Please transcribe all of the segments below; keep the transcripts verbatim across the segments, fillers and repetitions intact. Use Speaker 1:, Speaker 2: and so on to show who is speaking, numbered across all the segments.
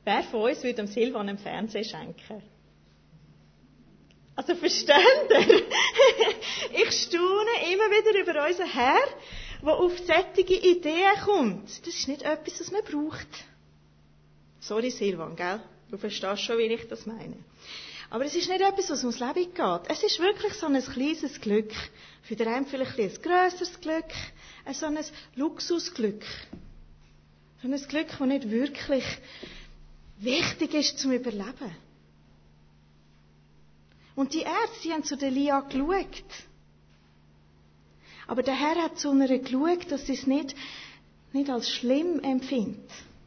Speaker 1: Wer von uns würde dem Silvan einen Fernseher schenken? Also versteht ihr? Ich staune immer wieder über unseren Herr, der auf solche Ideen kommt. Das ist nicht etwas, was man braucht. Sorry Silvan, gell? Du verstehst schon, wie ich das meine. Aber es ist nicht etwas, was ums Leben geht. Es ist wirklich so ein kleines Glück. Für den einen vielleicht ein grösseres Glück. So ein Luxusglück. So ein Glück, das nicht wirklich wichtig ist zum Überleben. Und die Ärzte, die haben zu der Lia geschaut. Aber der Herr hat zu ihr geschaut, dass sie es nicht, nicht als schlimm empfindet.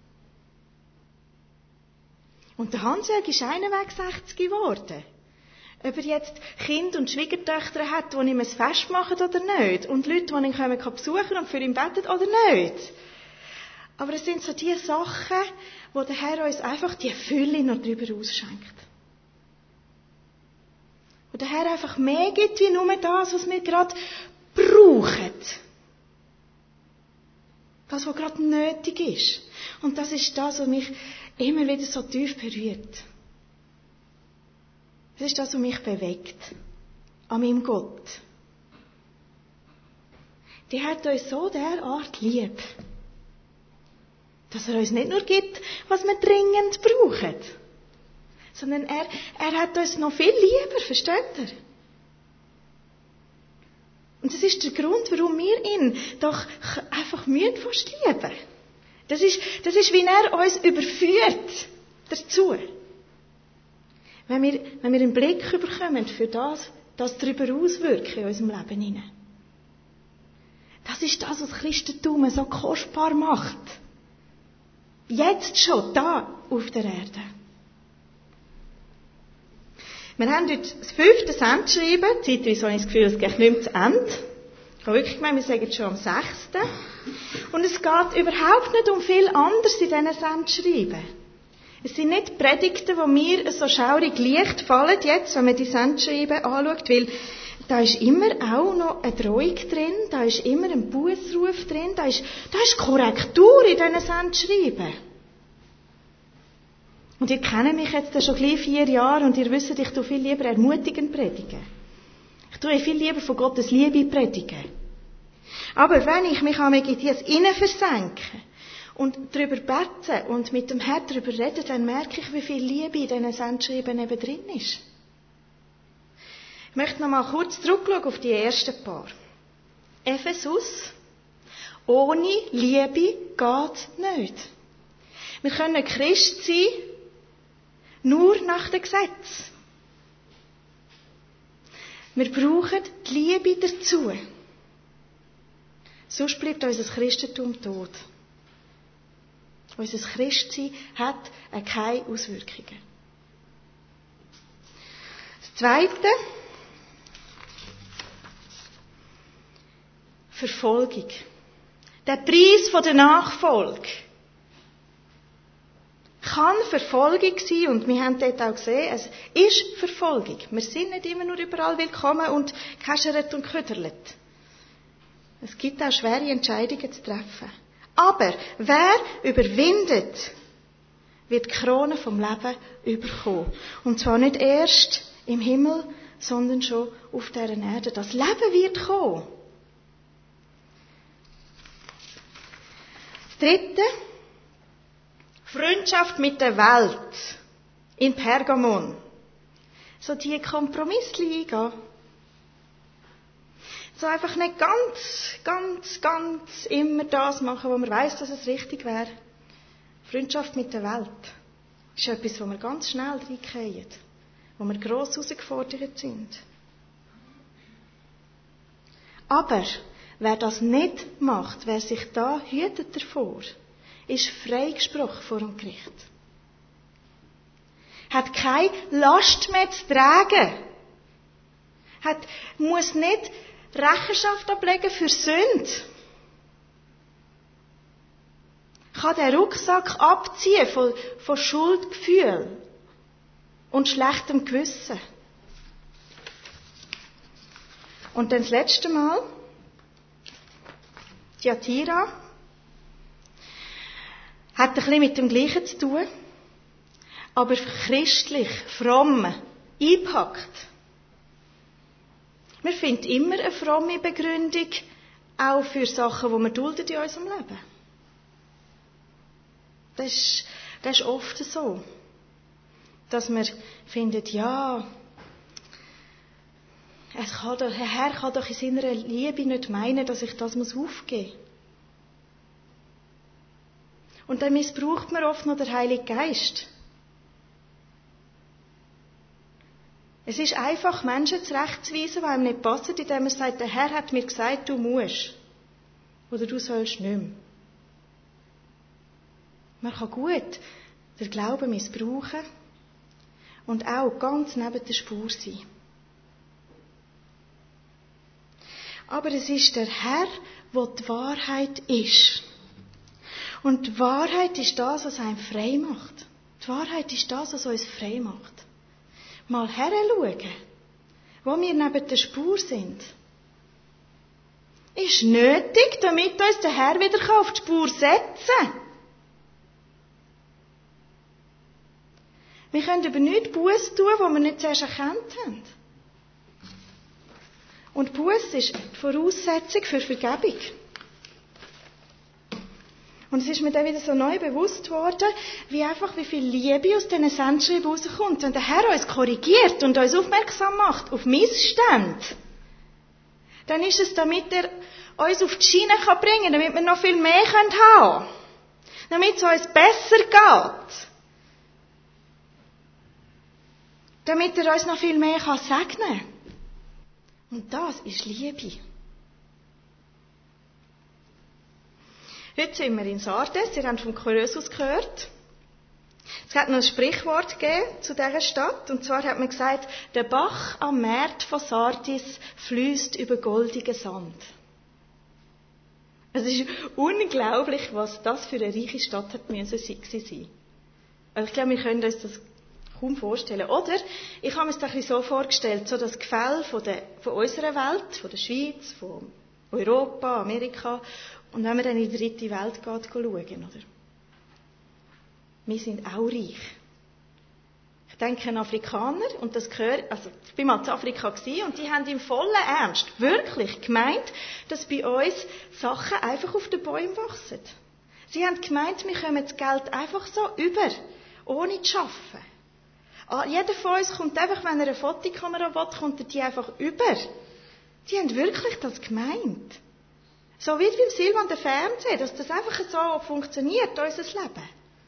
Speaker 1: Und der Hansjörg ist einenweg sechzig geworden. Ob er jetzt Kinder und Schwiegertöchter hat, die ihm ein Fest machen oder nicht. Und Leute, die ihn kommen, besuchen und für ihn beten oder nicht. Aber es sind so die Sachen, wo der Herr uns einfach die Fülle noch drüber ausschenkt. Wo der Herr einfach mehr gibt, wie nur das, was wir gerade brauchen. Das, was gerade nötig ist. Und das ist das, was mich immer wieder so tief berührt. Das ist das, was mich bewegt. An meinem Gott. Die hat uns so derart lieb, dass er uns nicht nur gibt, was wir dringend brauchen, sondern er, er hat uns noch viel lieber, versteht ihr? Und das ist der Grund, warum wir ihn doch einfach mühen fast lieben. Das ist, das ist, wie er uns überführt dazu. Wenn wir, wenn wir einen Blick bekommen für das, das darüber auswirkt in unserem Leben hinein. Das ist das, was Christentum so kostbar macht. Jetzt schon, da auf der Erde. Wir haben heute das fünfte Sendschreiben. Zeitweise habe ich das Gefühl, es geht nicht mehr zu Ende. Ich habe wirklich gemeint, wir sagen jetzt schon am sechsten. Und es geht überhaupt nicht um viel anderes in diesen Sendschreiben. Es sind nicht Predigten, die mir so schaurig leicht fallen jetzt, wenn man die Sendschreiben anschaut, weil da ist immer auch noch eine Drohung drin, da ist immer ein Bußruf drin, da ist, da ist Korrektur in diesen Sendschreiben. Und ihr kennt mich jetzt schon gleich vier Jahre und ihr wisst, ich tue viel lieber ermutigend predigen. Ich tue viel lieber von Gottes Liebe predigen. Aber wenn ich mich einmal in das Innen versenke und darüber bete und mit dem Herrn darüber rede, dann merke ich, wie viel Liebe in diesen Sendschreiben eben drin ist. Ich möchte noch mal kurz zurückschauen auf die ersten paar. Ephesus. Ohne Liebe geht nicht. Wir können Christ sein, nur nach dem Gesetz. Wir brauchen die Liebe dazu. Sonst bleibt unser Christentum tot. Unser Christsein hat keine Auswirkungen. Das Zweite, Verfolgung. Der Preis von der Nachfolge kann Verfolgung sein, und wir haben dort auch gesehen, es ist Verfolgung. Wir sind nicht immer nur überall willkommen und gehäschert und köderlet. Es gibt auch schwere Entscheidungen zu treffen. Aber wer überwindet, wird die Krone vom Leben überkommen. Und zwar nicht erst im Himmel, sondern schon auf dieser Erde. Das Leben wird kommen. Das Dritte, Freundschaft mit der Welt in Pergamon. So die Kompromisse eingehen. So einfach nicht ganz, ganz, ganz immer das machen, wo man weiss, dass es richtig wäre. Freundschaft mit der Welt ist etwas, wo wir ganz schnell reingehen, wo wir gross herausgefordert sind. Aber wer das nicht macht, wer sich da hütet davor, ist freigesprochen vor dem Gericht. Hat keine Last mehr zu tragen. Hat, muss nicht Rechenschaft ablegen für Sünde. Kann den Rucksack abziehen von, von Schuldgefühl und schlechtem Gewissen. Und dann das letzte Mal, Thyatira, hat ein bisschen mit dem Gleichen zu tun. aber christlich, fromm, eingepackt. Wir finden immer eine fromme Begründung, auch für Sachen, die wir dulden in unserem Leben. Das ist, das ist oft so, dass wir finden, ja, es kann doch, der Herr kann doch in seiner Liebe nicht meinen, dass ich das aufgeben muss. Und dann missbraucht man oft noch den Heiligen Geist. Es ist einfach, Menschen zurechtzuweisen, die einem nicht passen, indem man sagt, der Herr hat mir gesagt, du musst. Oder du sollst nicht mehr. Man kann gut den Glauben missbrauchen und auch ganz neben der Spur sein. Aber es ist der Herr, der die Wahrheit ist. Und die Wahrheit ist das, was einen frei macht. Die Wahrheit ist das, was uns frei macht. Mal heranschauen, wo wir neben der Spur sind. Ist nötig, damit uns der Herr wieder auf die Spur setzen kann. Wir können aber nicht Buß tun, wo wir nicht zuerst erkannt haben. Und Buß ist die Voraussetzung für Vergebung. Und es ist mir dann wieder so neu bewusst worden, wie einfach, wie viel Liebe aus diesen Sendschreiben rauskommt. Wenn der Herr uns korrigiert und uns aufmerksam macht auf Missstände, dann ist es, damit er uns auf die Schiene kann bringen kann, damit wir noch viel mehr haben können. Damit es uns besser geht. Damit er uns noch viel mehr kann segnen kann. Und das ist Liebe. Heute sind wir in Sardes. Ihr habt vom Choresus gehört. Es hat noch ein Sprichwort gegeben zu dieser Stadt. Und zwar hat man gesagt, der Bach am Markt von Sardis fließt über goldigen Sand. Es ist unglaublich, was das für eine reiche Stadt hat müssen sein. Also ich glaube, wir können uns das kaum vorstellen. Oder, ich habe mir das ein bisschen so vorgestellt, so das Gefälle von, der, von unserer Welt, von der Schweiz, von Europa, Amerika, und wenn man dann in die dritte Welt geht, schauen, oder? Wir sind auch reich. Ich denke an Afrikaner, und das gehört, also ich bin mal in Afrika gewesen, und die haben im vollen Ernst wirklich gemeint, dass bei uns Sachen einfach auf den Bäumen wachsen. Sie haben gemeint, wir kommen das Geld einfach so über, ohne zu arbeiten. Jeder von uns kommt einfach, wenn er eine Fotokamera will, kommt er die einfach über. Die haben wirklich das gemeint. So wie beim Silvan der Fernseher, dass das einfach so funktioniert, unser Leben.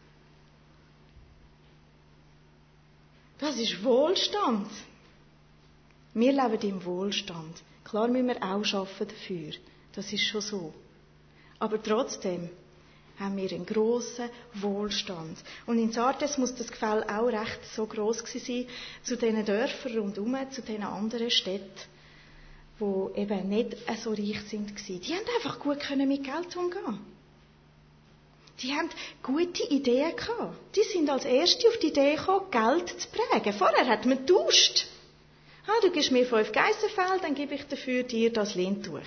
Speaker 1: Das ist Wohlstand. Wir leben im Wohlstand. Klar müssen wir auch arbeiten dafür. Das ist schon so. Aber trotzdem haben wir einen grossen Wohlstand. Und in Sardes muss das Gefäll auch recht so gross gewesen sein, zu diesen Dörfern rundherum, zu diesen anderen Städten, die eben nicht so reich sind. Die haben einfach gut mit Geld umgehen. Die haben gute Ideen gehabt. Die sind als Erste auf die Idee gekommen, Geld zu prägen. Vorher hat man getauscht. Ah, du gibst mir fünf Geissenfell, dann gebe ich dafür dir das Leintuch.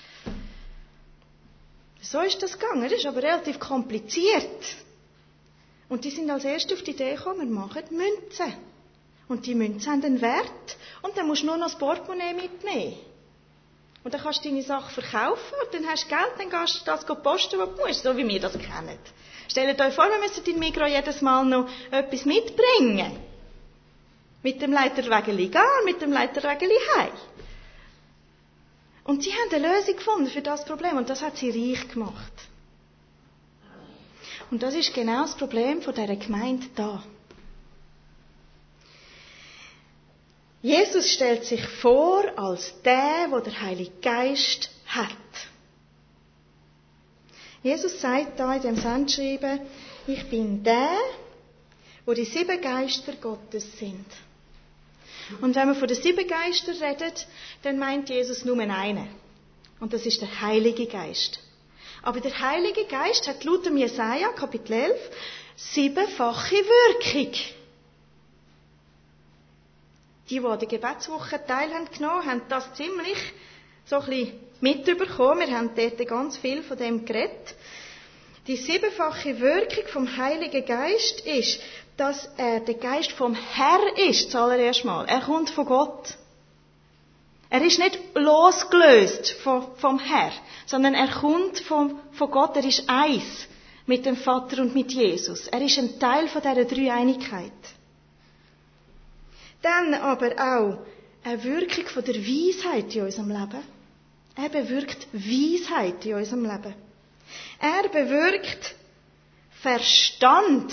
Speaker 1: So ist das gegangen. Das ist aber relativ kompliziert. Und die sind als Erste auf die Idee gekommen, wir machen Münzen. Und die Münzen haben einen Wert. Und dann musst du nur noch das Portemonnaie mitnehmen. Und dann kannst du deine Sache verkaufen und dann hast du Geld, dann kannst du das posten, was du musst, so wie wir das kennen. Stellt euch vor, wir müssen in Migros jedes Mal noch etwas mitbringen. Mit dem Leiterwägeli gehen, mit dem Leiterwägeli heim. Und sie haben eine Lösung gefunden für das Problem und das hat sie reich gemacht. Und das ist genau das Problem von dieser Gemeinde da. Jesus stellt sich vor als der, der der Heilige Geist hat. Jesus sagt da in dem Sendschreiben, ich bin der, wo die sieben Geister Gottes sind. Und wenn man von den sieben Geistern redet, dann meint Jesus nur einen. Und das ist der Heilige Geist. Aber der Heilige Geist hat laut dem Jesaja, Kapitel elf, siebenfache Wirkung. Die, die an der Gebetswoche teilhaben genommen, haben das ziemlich so ein bisschen mitbekommen. Wir haben dort ganz viel von dem geredet. Die siebenfache Wirkung vom Heiligen Geist ist, dass er der Geist vom Herr ist, zuallererst mal. Er kommt von Gott. Er ist nicht losgelöst vom, vom Herr, sondern er kommt vom, von Gott, er ist eins mit dem Vater und mit Jesus. Er ist ein Teil von dieser Dreieinigkeit. Dann aber auch eine Wirkung von der Weisheit in unserem Leben. Er bewirkt Weisheit in unserem Leben. Er bewirkt Verstand.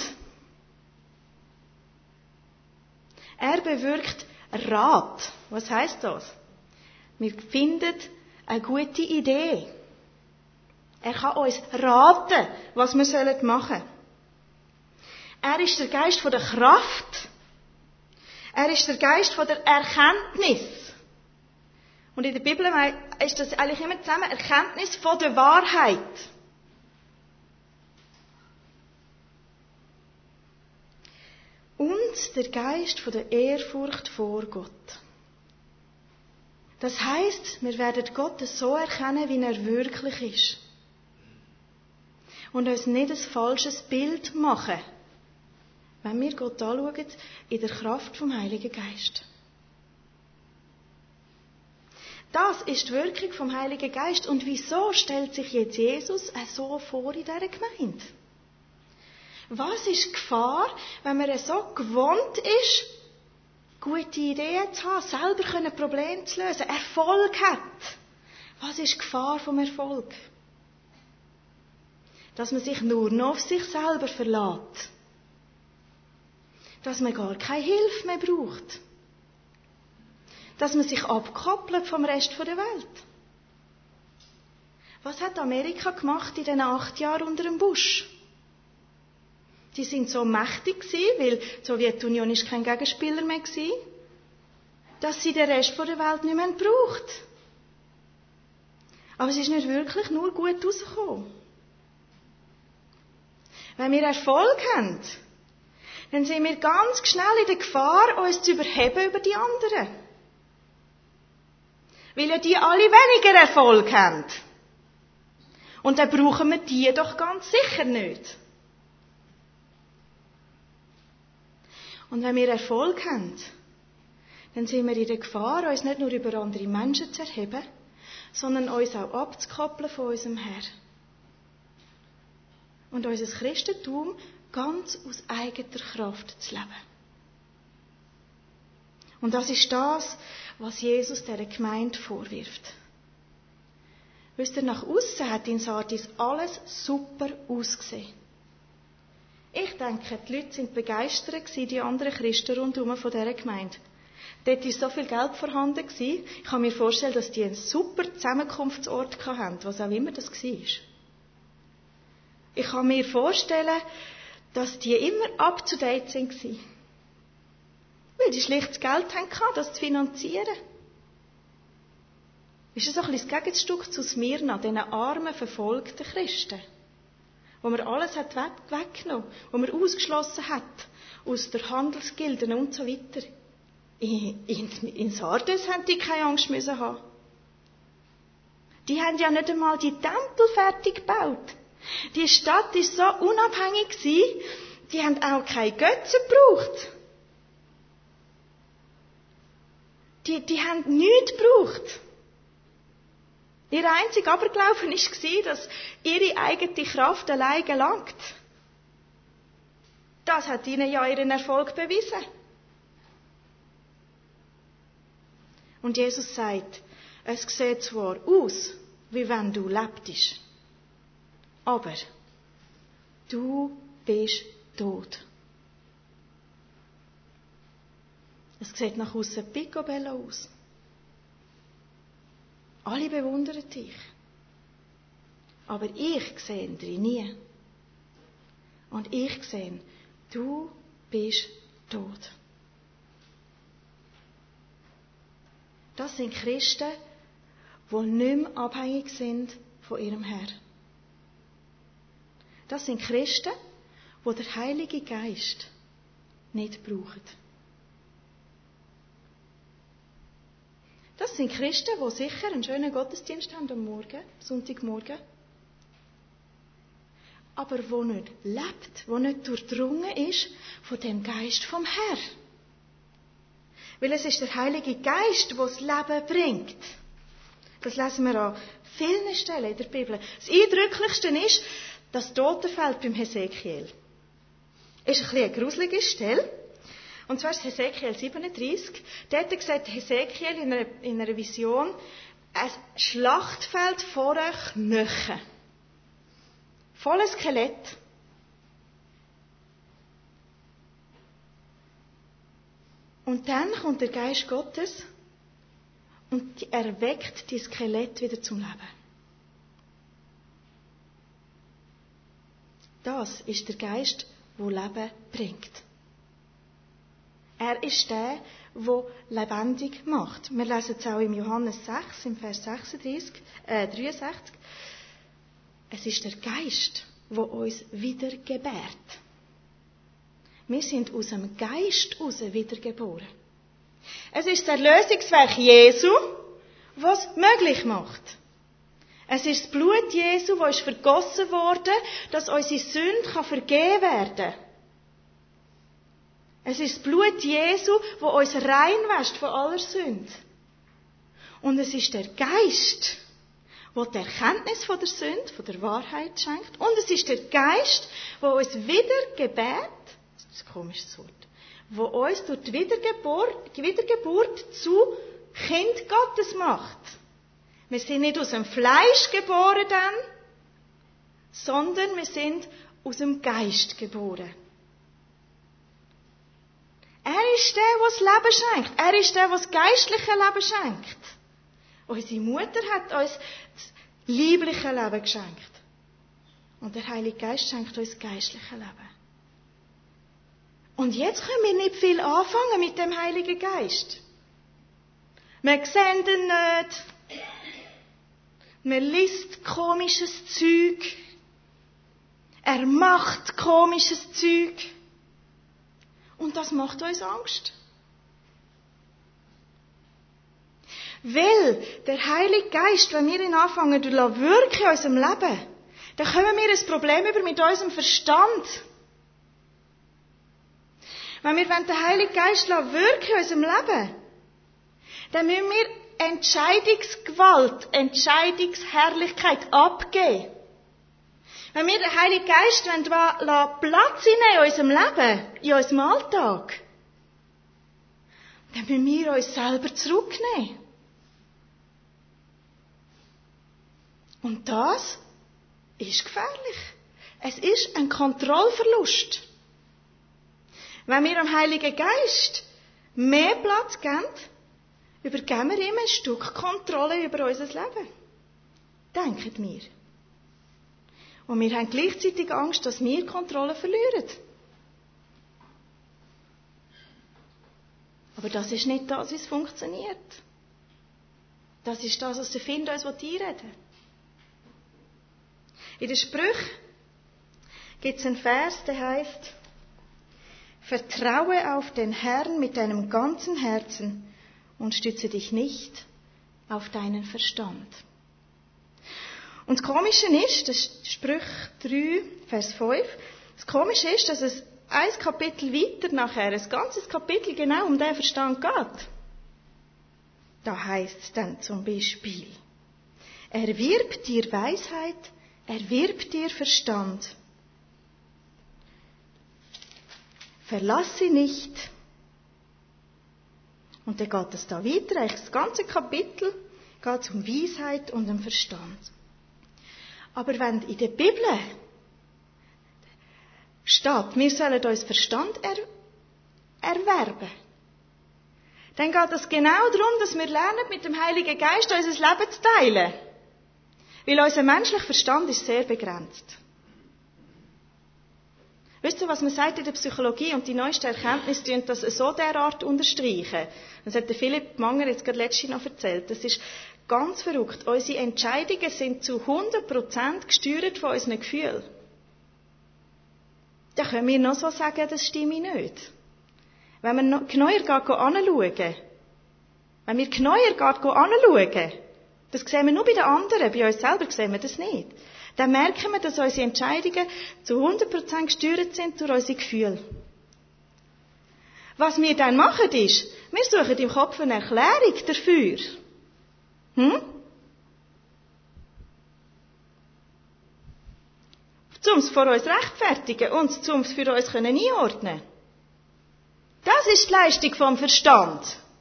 Speaker 1: Er bewirkt Rat. Was heißt das? Wir finden eine gute Idee. Er kann uns raten, was wir machen sollen. Er ist der Geist von der Kraft. Er ist der Geist von der Erkenntnis. Und in der Bibel ist das eigentlich immer zusammen Erkenntnis von der Wahrheit. Und der Geist von der Ehrfurcht vor Gott. Das heisst, wir werden Gott so erkennen, wie er wirklich ist. Und uns nicht ein falsches Bild machen, wenn wir Gott anschauen, in der Kraft vom Heiligen Geist. Das ist die Wirkung vom Heiligen Geist. Und wieso stellt sich jetzt Jesus so vor in dieser Gemeinde? Was ist die Gefahr, wenn man so gewohnt ist, gute Ideen zu haben, selber Probleme zu lösen, Erfolg hat? Was ist die Gefahr vom Erfolg? Dass man sich nur noch auf sich selber verlässt. Dass man gar keine Hilfe mehr braucht. Dass man sich abkoppelt vom Rest der Welt. Was hat Amerika gemacht in den acht Jahren unter dem Bush? Die sind so mächtig gewesen, weil die Sowjetunion ist kein Gegenspieler mehr gewesen, dass sie den Rest der Welt nicht mehr braucht. Aber es ist nicht wirklich nur gut rausgekommen. Wenn wir Erfolg haben, dann sind wir ganz schnell in der Gefahr, uns zu überheben über die anderen. Weil ja die alle weniger Erfolg haben. Und dann brauchen wir die doch ganz sicher nicht. Und wenn wir Erfolg haben, dann sind wir in der Gefahr, uns nicht nur über andere Menschen zu erheben, sondern uns auch abzukoppeln von unserem Herr. Und unser Christentum ganz aus eigener Kraft zu leben. Und das ist das, was Jesus dieser Gemeinde vorwirft. Wisst ihr, nach aussen hat in Sardis alles super ausgesehen. Ich denke, die Leute sind begeistert gewesen, die anderen Christen rundherum von dieser Gemeinde. Dort war so viel Geld vorhanden gewesen. Ich kann mir vorstellen, dass die einen super Zusammenkunftsort hatten, was auch immer das war. Ich kann mir vorstellen, dass die immer up to date waren. Weil die schlicht das Geld hatten, das zu finanzieren. Ist das ein bisschen das Gegenstück zu Smyrna, diesen armen, verfolgten Christen? Wo man alles hat weggenommen, wo man ausgeschlossen hat aus der Handelsgilden und so weiter. In, in, in Sardes haben die keine Angst müssen haben. Die haben ja nicht einmal die Tempel fertig gebaut. Die Stadt war so unabhängig gewesen, die haben auch keine Götzen gebraucht. Die, die haben nichts gebraucht. Ihr einziger Aberglaube war, dass ihre eigene Kraft allein gelangt. Das hat ihnen ja ihren Erfolg bewiesen. Und Jesus sagt, es sieht zwar aus, wie wenn du lebtest, aber du bist tot. Es sieht nach aussen picobello aus. Alle bewundern dich. Aber ich sehe dich nie. Und ich sehe, du bist tot. Das sind Christen, die nicht mehr abhängig sind von ihrem Herr. Das sind Christen, die der Heilige Geist nicht brauchen. Das sind Christen, die sicher einen schönen Gottesdienst haben am Morgen, Sonntagmorgen. aber wo nicht lebt, wo nicht durchdrungen ist von dem Geist vom Herrn. Weil es ist der Heilige Geist, der das Leben bringt. Das lesen wir an vielen Stellen in der Bibel. Das Eindrücklichste ist das Totenfeld beim Hesekiel. Ist ein bisschen eine gruselige Stelle. Und zwar ist Hesekiel siebenunddreißig. Dort sieht Hesekiel in einer, in einer Vision ein Schlachtfeld voller Knochen. Volles Skelett. Und dann kommt der Geist Gottes und erweckt die Skelett wieder zum Leben. Das ist der Geist, der Leben bringt. Er ist der, der lebendig macht. Wir lesen es auch im Johannes sechs, im Vers sechsunddreißig, äh, dreiundsechzig. Es ist der Geist, der uns wieder gebärt. Wir sind aus dem Geist heraus wiedergeboren. Es ist das Erlösungswerk Jesu, was es möglich macht. Es ist das Blut Jesu, das ist vergossen worden, dass unsere Sünde vergeben werden kann. Es ist das Blut Jesu, das uns reinwäscht von aller Sünde. Und es ist der Geist, der die Erkenntnis von der Sünde, von der Wahrheit schenkt. Und es ist der Geist, der uns wieder gebärt, das ist ein komisches Wort, der uns durch die Wiedergeburt, Wiedergeburt zu Kind Gottes macht. Wir sind nicht aus dem Fleisch geboren dann, sondern wir sind aus dem Geist geboren. Er ist der, der das Leben schenkt. Er ist der, der das geistliche Leben schenkt. Unsere Mutter hat uns das liebliche Leben geschenkt. Und der Heilige Geist schenkt uns das geistliche Leben. Und jetzt können wir nicht viel anfangen mit dem Heiligen Geist. Wir sehen ihn nicht. Man liest komisches Zeug. Er macht komisches Zeug. Und das macht uns Angst. Weil der Heilige Geist, wenn wir ihn anfangen zu wirken in unserem Leben, dann kommen wir ein Problem über mit unserem Verstand. Wenn wir den Heiligen Geist wirken in unserem Leben, dann müssen wir Entscheidungsgewalt, Entscheidungsherrlichkeit abgeben. Wenn wir den Heiligen Geist Platz nehmen in unserem Leben, in unserem Alltag, dann müssen wir uns selber zurücknehmen. Und das ist gefährlich. Es ist ein Kontrollverlust. Wenn wir dem Heiligen Geist mehr Platz geben, übergeben wir ihm ein Stück Kontrolle über unser Leben. Denken wir. Und wir haben gleichzeitig Angst, dass wir Kontrolle verlieren. Aber das ist nicht das, wie es funktioniert. Das ist das, was der Find uns einreden will. In den Sprüchen gibt es einen Vers, der heißt: Vertraue auf den Herrn mit deinem ganzen Herzen und stütze dich nicht auf deinen Verstand. Und das Komische ist, das ist Sprüche drei, Vers fünf, das Komische ist, dass es ein Kapitel weiter nachher, ein ganzes Kapitel genau um den Verstand geht. Da heißt es dann zum Beispiel: Erwirb dir Weisheit, erwirb dir Verstand. Verlass sie nicht. Und dann geht es da weiter, eigentlich das ganze Kapitel geht es um Weisheit und um Verstand. Aber wenn in der Bibel steht, wir sollen uns Verstand er, erwerben, dann geht es genau darum, dass wir lernen, mit dem Heiligen Geist unser Leben zu teilen. Weil unser menschlicher Verstand ist sehr begrenzt. Wisst ihr, was man sagt in der Psychologie und die neuesten Erkenntnisse tun das so derart unterstreichen? Das hat der Philipp Manger jetzt gerade letztens noch erzählt. Das ist ganz verrückt. Unsere Entscheidungen sind zu hundert Prozent gesteuert von unseren Gefühlen. Da können wir noch so sagen, das stimme nicht. Wenn wir noch genauer anschauen, wenn wir genauer anschauen, das sehen wir nur bei den anderen, bei uns selber sehen wir das nicht. dann merken wir, dass unsere Entscheidungen zu hundert Prozent gesteuert sind durch unsere Gefühle. Was wir dann machen ist, wir suchen im Kopf eine Erklärung dafür. Hm? Um es vor uns rechtfertigen und um es für uns einordnen können. Das ist die Leistung vom Verstand.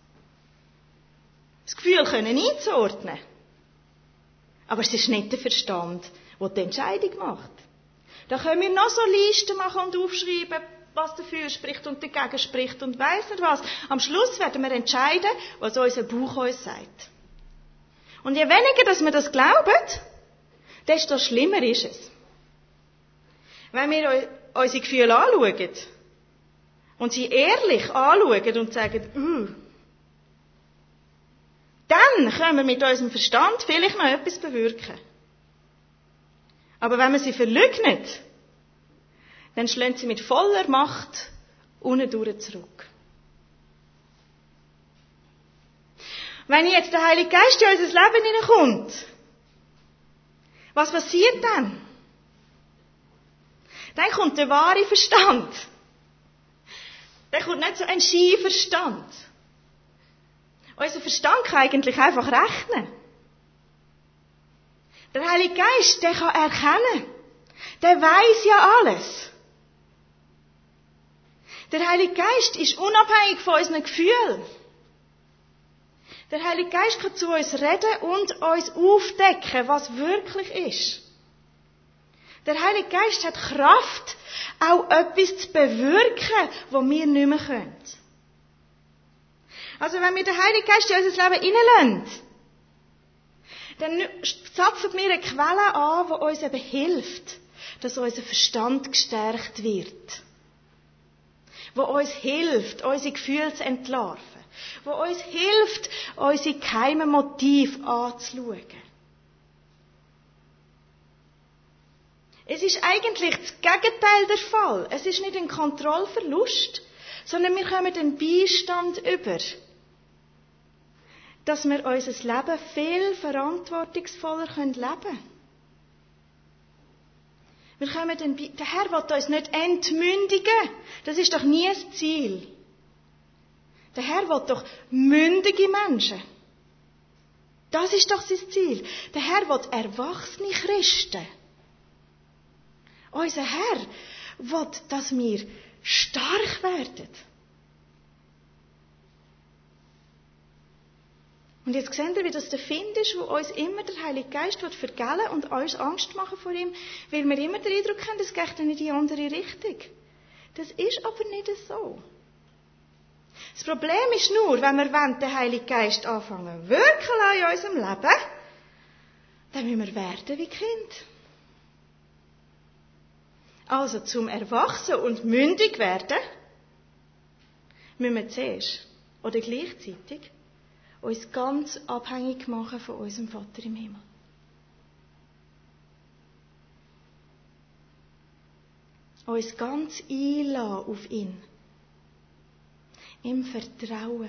Speaker 1: Das Gefühl können einzuordnen. Aber es ist nicht der Verstand, der die Entscheidung macht. Da können wir noch so Listen machen und aufschreiben, was dafür spricht und dagegen spricht und weiss nicht was. Am Schluss werden wir entscheiden, was unser Bauch uns sagt. Und je weniger, dass wir das glauben, desto schlimmer ist es. Wenn wir unsere Gefühle anschauen und sie ehrlich anschauen und sagen, uh, dann können wir mit unserem Verstand vielleicht noch etwas bewirken. Aber wenn wir sie verleugnen, dann schlagen sie mit voller Macht unten durch zurück. Wenn jetzt der Heilige Geist in unser Leben hineinkommt, was passiert dann? Dann kommt der wahre Verstand. Dann kommt nicht so ein Skiverstand. Unser Verstand kann eigentlich einfach rechnen. Der Heilige Geist, der kann erkennen. Der weiß ja alles. Der Heilige Geist ist unabhängig von unseren Gefühlen. Der Heilige Geist kann zu uns reden und uns aufdecken, was wirklich ist. Der Heilige Geist hat Kraft, auch etwas zu bewirken, was wir nicht mehr können. Also wenn wir den Heiligen Geist in unser Leben hineinlassen, dann zapfen wir eine Quelle an, die uns eben hilft, dass unser Verstand gestärkt wird. Die uns hilft, unsere Gefühle zu entlarven. Die uns hilft, unsere geheimen Motive anzuschauen. Es ist eigentlich das Gegenteil der Fall. Es ist nicht ein Kontrollverlust, sondern wir kommen den Beistand über, dass wir unser Leben viel verantwortungsvoller leben können. Wir kommen den Be- der Herr will uns nicht entmündigen. Das ist doch nie das Ziel. Der Herr will doch mündige Menschen. Das ist doch sein Ziel. Der Herr will erwachsene Christen. Unser Herr will, dass wir stark werden. Und jetzt seht ihr, wie das der Find ist, wo uns immer der Heilige Geist vergällen will und uns Angst machen vor ihm, weil wir immer den Eindruck haben, das geht in die andere Richtung. Das ist aber nicht so. Das Problem ist nur, wenn wir den Heiligen Geist anfangen wirken in unserem Leben, dann müssen wir werden wie Kind. Also zum Erwachsen und mündig werden, müssen wir zuerst oder gleichzeitig uns ganz abhängig machen von unserem Vater im Himmel. Uns ganz einlassen auf ihn. Im Vertrauen.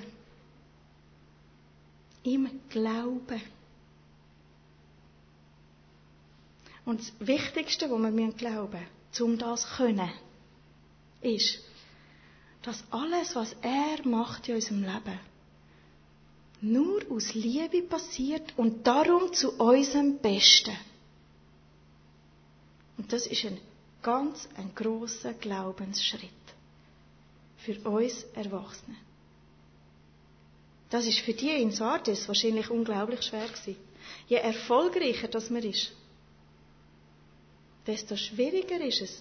Speaker 1: Im Glauben. Und das Wichtigste, was wir glauben müssen, um das zu können, ist, dass alles, was er macht in unserem Leben, nur aus Liebe passiert und darum zu unserem Besten. Und das ist ein ganz ein grosser Glaubensschritt für uns Erwachsene. Das ist für die in Sardis wahrscheinlich unglaublich schwer gewesen. Je erfolgreicher das man ist, desto schwieriger ist es.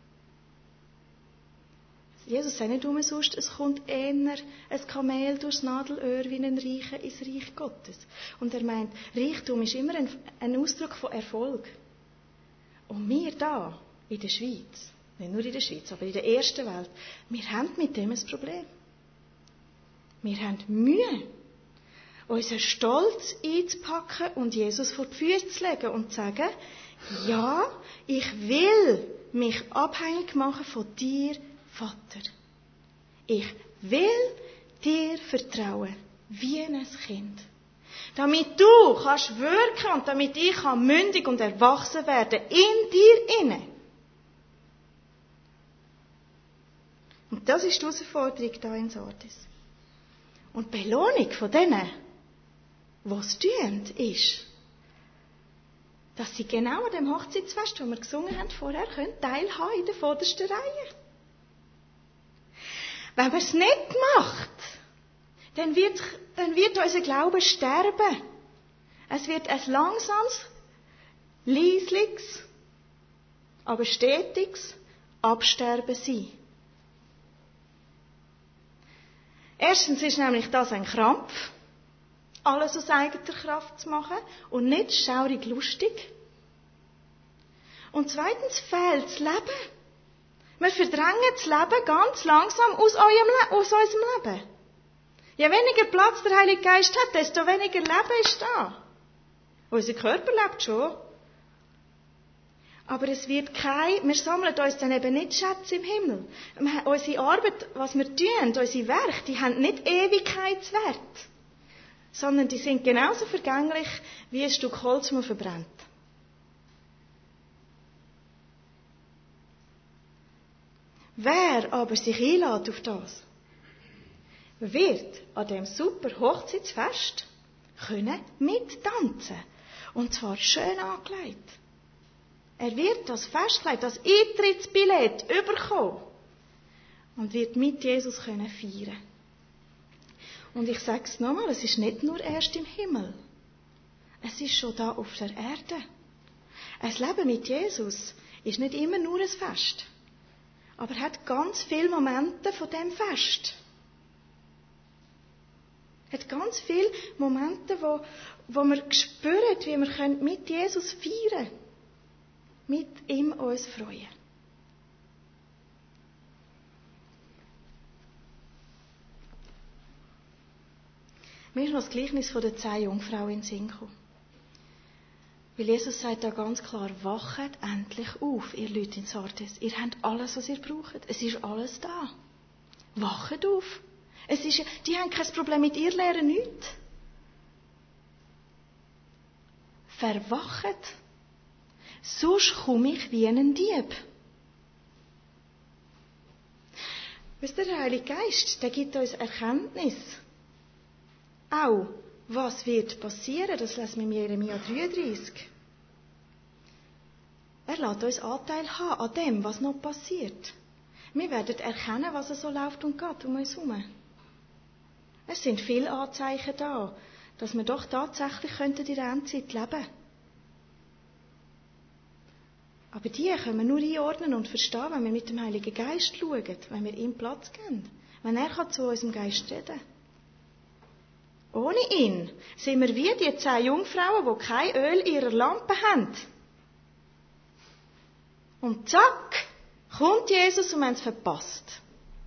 Speaker 1: Jesus sagt nicht umsonst, es kommt eher ein Kamel durchs Nadelöhr wie ein Reicher ins Reich Gottes. Und er meint, Reichtum ist immer ein, ein Ausdruck von Erfolg. Und wir da, in der Schweiz, nicht nur in der Schweiz, aber in der ersten Welt, wir haben mit dem ein Problem. Wir haben Mühe, unseren Stolz einzupacken und Jesus vor die Füße zu legen und zu sagen, ja, ich will mich abhängig machen von dir, Vater. Ich will dir vertrauen, wie ein Kind. Damit du kannst wirken und damit ich kann mündig und erwachsen werden in dir inne. Und das ist die Herausforderung hier in Sardis. Und die Belohnung von denen, die es tun, ist, dass sie genau an dem Hochzeitsfest, das wir gesungen haben vorher, können teilhaben in der vordersten Reihe. Wenn man es nicht macht, dann wird, dann wird unser Glaube sterben. Es wird ein langsames, leisliches, aber stetiges Absterben sein. Erstens ist nämlich das ein Krampf, alles aus eigener Kraft zu machen und nicht schaurig lustig. Und zweitens fehlt das Leben. Wir verdrängen das Leben ganz langsam aus, eurem, aus unserem Leben. Je weniger Platz der Heilige Geist hat, desto weniger Leben ist da. Unser Körper lebt schon. Aber es wird kein, wir sammeln uns dann eben nicht Schätze im Himmel. Unsere Arbeit, was wir tun, unsere Werke, die haben nicht Ewigkeitswert. Sondern die sind genauso vergänglich wie ein Stück Holz, das man verbrennt. Wer aber sich einlädt auf das, wird an dem super Hochzeitsfest können mittanzen. Und zwar schön angelegt. Er wird das Festkleid, das Eintrittsbillett bekommen und wird mit Jesus können feiern. Und ich sage es nochmal, es ist nicht nur erst im Himmel. Es ist schon da auf der Erde. Ein Leben mit Jesus ist nicht immer nur ein Fest. Aber er hat ganz viele Momente von dem Fest. Er hat ganz viele Momente, wo, wo wir spüren, wie wir mit Jesus feiern können. Mit ihm uns freuen. Mir ist noch das Gleichnis von den zehn Jungfrauen in den Sinn gekommen. Weil Jesus sagt da ganz klar, wachet endlich auf, ihr Leute in Sardis. Ihr habt alles, was ihr braucht. Es ist alles da. Wachet auf. Es ist, die haben kein Problem mit ihr Lehren, nichts. Verwachet. Sonst komme ich wie ein Dieb. Wisst ihr, der Heilige Geist, der gibt uns Erkenntnis. Auch, was wird passieren, das lesen wir in Jeremia dreiunddreißig. Er lässt uns Anteil haben an dem, was noch passiert. Wir werden erkennen, was so läuft und geht um uns herum. Es sind viele Anzeichen da, dass wir doch tatsächlich in der Endzeit leben könnten. Aber die können wir nur einordnen und verstehen, wenn wir mit dem Heiligen Geist schauen, wenn wir ihm Platz geben, wenn er kann zu unserem Geist reden kann. Ohne ihn sind wir wie die zehn Jungfrauen, die kein Öl in ihrer Lampe haben. Und zack, kommt Jesus und wir haben es verpasst.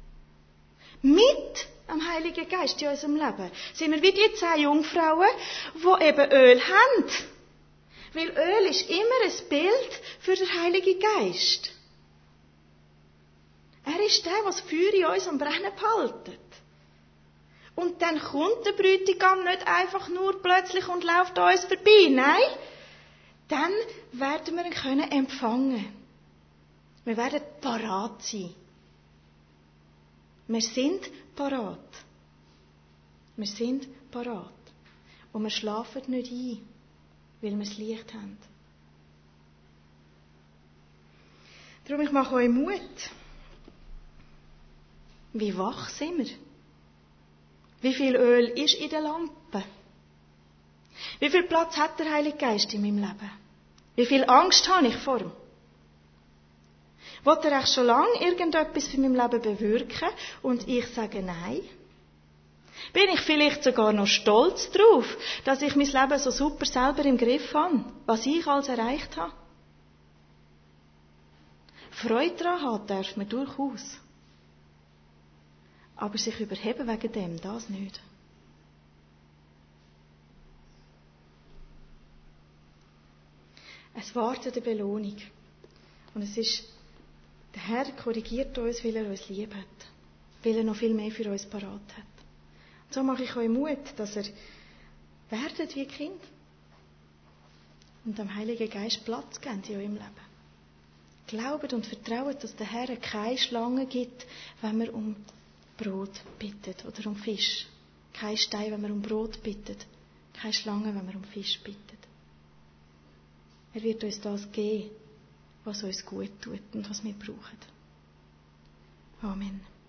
Speaker 1: Mit am Heiligen Geist in unserem Leben sind wir wie die zehn Jungfrauen, die eben Öl haben. Weil Öl ist immer ein Bild für den Heiligen Geist. Er ist der, der das Feuer in uns am Brennen behaltet. Und dann kommt der Bräutigam nicht einfach nur plötzlich und läuft an uns vorbei. Nein, dann werden wir ihn können empfangen. Wir werden parat sein. Wir sind parat. Wir sind parat. Und wir schlafen nicht ein, weil wir das Licht haben. Darum, ich mache euch Mut. Wie wach sind wir? Wie viel Öl ist in der Lampe? Wie viel Platz hat der Heilige Geist in meinem Leben? Wie viel Angst habe ich vor ihm? Wollt er echt schon lange irgendetwas für mein Leben bewirken und ich sage nein? Bin ich vielleicht sogar noch stolz darauf, dass ich mein Leben so super selber im Griff habe, was ich alles erreicht habe? Freude daran haben darf man durchaus. Aber sich überheben wegen dem, das nicht. Es wartet eine Belohnung. Und es ist, der Herr korrigiert uns, weil er uns lieb hat. Weil er noch viel mehr für uns parat hat. Und so mache ich euch Mut, dass er Werdet wie Kind. Und dem Heiligen Geist Platz geben in eurem Leben. Glaubt und vertraut, dass der Herr keine Schlange gibt, wenn wir um Brot bittet oder um Fisch. Kein Stein, wenn wir um Brot bittet. Keine Schlange, wenn wir um Fisch bittet. Er wird uns das geben, was uns gut tut und was wir brauchen. Amen.